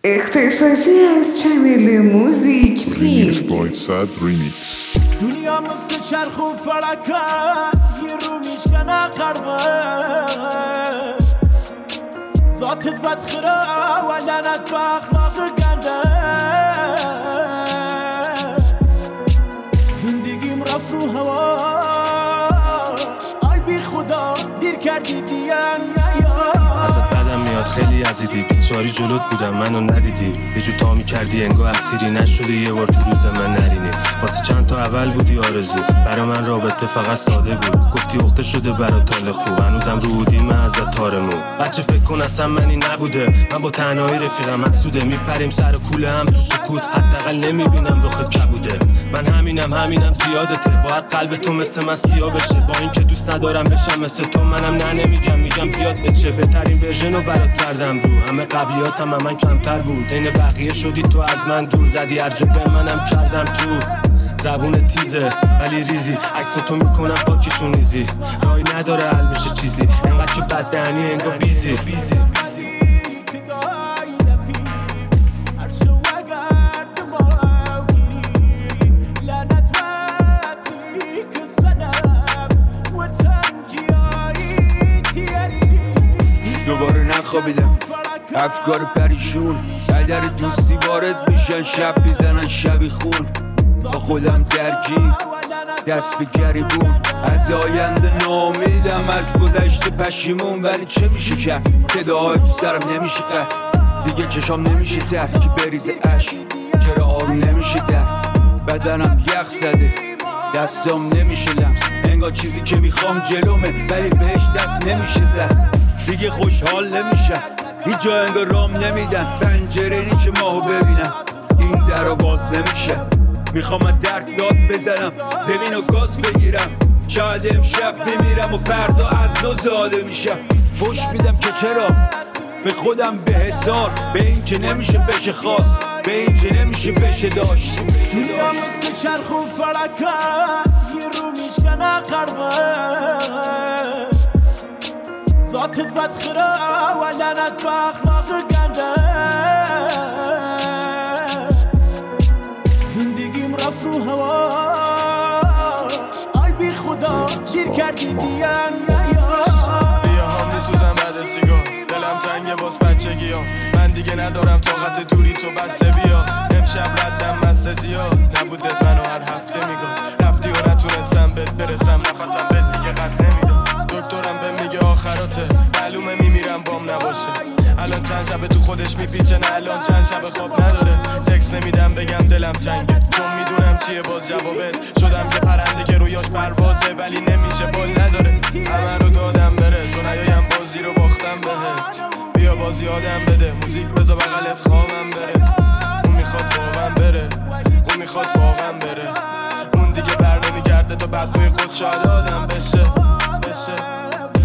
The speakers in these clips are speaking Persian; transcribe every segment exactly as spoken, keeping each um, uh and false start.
اختصاصی از چنل موزیک Remix پینک. by Sad Remix. دنیا مثل چرخ و فلکت یه رو میشکنه قربه ذاتت بدخره و لعنت به اخلاق گنده زندگیم رفت رو هوا آی بی خدا دیر کردی دیان ازت بدم میاد خیلی عزیزی بیست چاری جلوت بودم منو ندیدی یه جور تا میکردی انگار اسیری نشدی یه بار تو روز من نرینی واسه چند تا اول بودی آرزو برا من رابطه فقط ساده بود گفتی اخته شده برا تال خوب هنوزم رو بودی من ازت تارمو بچه فکر کن اصلا منی نبوده من با تنهایی رفیقم مسعوده میپریم سر کوله هم تو سکوت حداقل نمیبینم رخت کبوده من همینم همینم زیادته باید قلب تو مثل من سیاه بشه با اینکه دوست ندارم بشم مثل تو منم نه نمیگم میگم بیاد بچه بهترین ورژنو برات کردم رو همه قبلیاتم هم من کمتر بود این بقیه شدی تو از من دور زدی ارجبه منم کردم تو زبون تیزه ولی ریزی عکس تو میکنم پاکیشون نیزی رای نداره حل بشه چیزی انقدر که بد دهنی انگار بیزی بیزی دوباره نخوابیدم افکار پریشون در دوستی وارد میشن شب میزنن شبی خون با خودم درگیر دست به گریبون از آینده نامیدم از گذشته پشیمون ولی چه میشه کرد صداهای تو سرم نمیشه قد دیگه چشام نمیشه تر که بریزه عشق چرا آروم نمیشه درد بدنم یخ زده دستام نمیشه لمس انگار چیزی که میخوام جلومه ولی بهش دست نمیشه زد دیگه خوشحال نمیشم هیچ جا انگار رام نمیدن پنجره نی که ماهو ببینم این در رو باز نمیشه میخوام از درد داد بزنم زمین و گاز بگیرم شاید امشب بمیرم و فردا از نو زاده میشم فوش میدم که چرا به خودم به حسار به این که نمیشه بشه خواست به این که نمیشه بشه داشت دنیا مثل چرخ و فلکت یه رو میشکنه قربه ذاتت بدخره و لعنت به اخلاق گنده زندگیم رفت رو هوا آی بی خدا شیر کردی دیان بیا هم میسوزم بعد سیگار دلم تنگه باز بچگیام من دیگه ندارم طاقت دوری تو بسته بیا امشب ردم مسته زیاد نبودت منو هر هفته میگاد رفتی و نتونستم بهت برسم نخواستم بهت دیگه قد نمیدم دکترم به میگه آخراته معلومه میمیرم بام نباشه الان چند شب تو خودش میپیچه نه الان چند شب خواب نداره تکس نمیدم بگم دلم تنگه چون میدونم چیه باز جوابت شدم که پرنده که رویاش پروازه ولی نمیشه بال نداره همه رو دادم بره تو نیایم بازی رو باختم بهت بیا بازی آدم بده موزیک بذار بغلت خوابم بره اون میخواد خوابم بره اون میخواد واقعا بره اون دیگه بر نمیگرده تا بعد بوی خود شاید آدم بشه بشه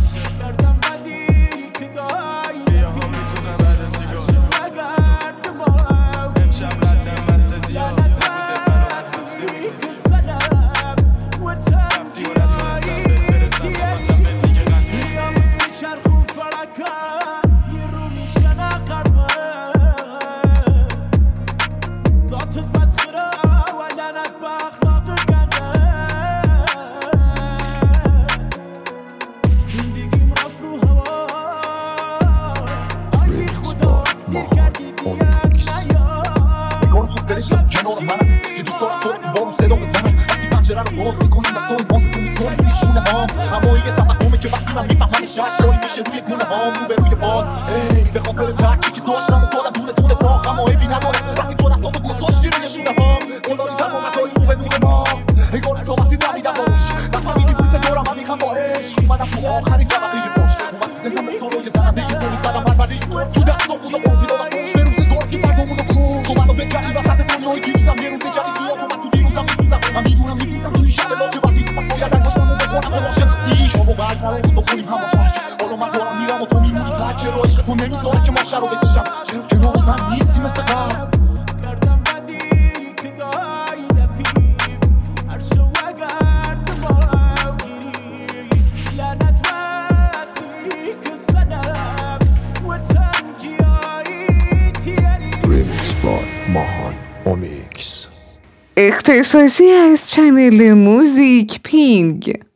کنار منم که دوست دارم تو رو بارم صدا بزنم وقتی پنجره رو باز میکنیم و سال باز تو میزاری روی شونه هام اما یه تفهمه که وقتی من میفهمم شهر میشه روی گونه هام رو به روی باد ای به خاطر بچی که داشتم و دادم دونه دونه باخ اما ایبی نداره وقتی تو دستاتو گذاشتی روی شونه هام قلاری در با مسایی رو به نور ما انگار حساب هستی دمیدم باروش نفهمیدی بوسه دارم من میخوام با عشق اومدم تو آخرین طبقه باش اومد تو زندم به تو روی زنم به این تمی زدم بربده تو دستم بود و قوزی دادم خوش به روزی دارت که بردامونو کش تو منو بگردی وسط دنیای دیروزم یه روز جدید بیاد و من تو دیروزم میسوزم من میدونم میپیسم توی شب لاجه وقتی پس باید انگاشتم و بکنم به ما شناسی شما برقراره بود بکنیم همه ترک حالا من دارم میرم و تو میمونی ترک چرا عشق تو نمیذاره که ماشه رو بکشم چرا کنار من نیستی مثل قبل لعنت بای ماهان اومیکس. اختصاصی از چنل موزیک پینگ.